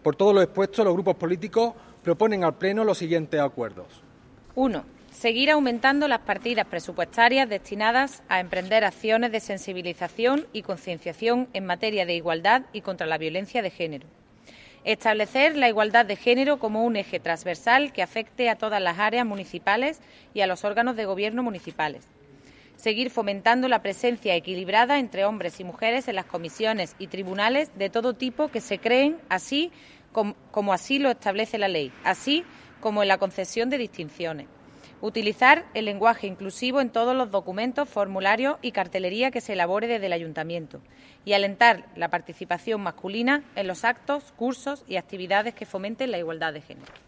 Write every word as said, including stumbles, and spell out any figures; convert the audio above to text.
Por todo lo expuesto, los grupos políticos proponen al Pleno los siguientes acuerdos. uno. Seguir aumentando las partidas presupuestarias destinadas a emprender acciones de sensibilización y concienciación en materia de igualdad y contra la violencia de género. Establecer la igualdad de género como un eje transversal que afecte a todas las áreas municipales y a los órganos de gobierno municipales. Seguir fomentando la presencia equilibrada entre hombres y mujeres en las comisiones y tribunales de todo tipo que se creen, así como, como así lo establece la ley, así como en la concesión de distinciones. Utilizar el lenguaje inclusivo en todos los documentos, formularios y cartelería que se elabore desde el Ayuntamiento y alentar la participación masculina en los actos, cursos y actividades que fomenten la igualdad de género.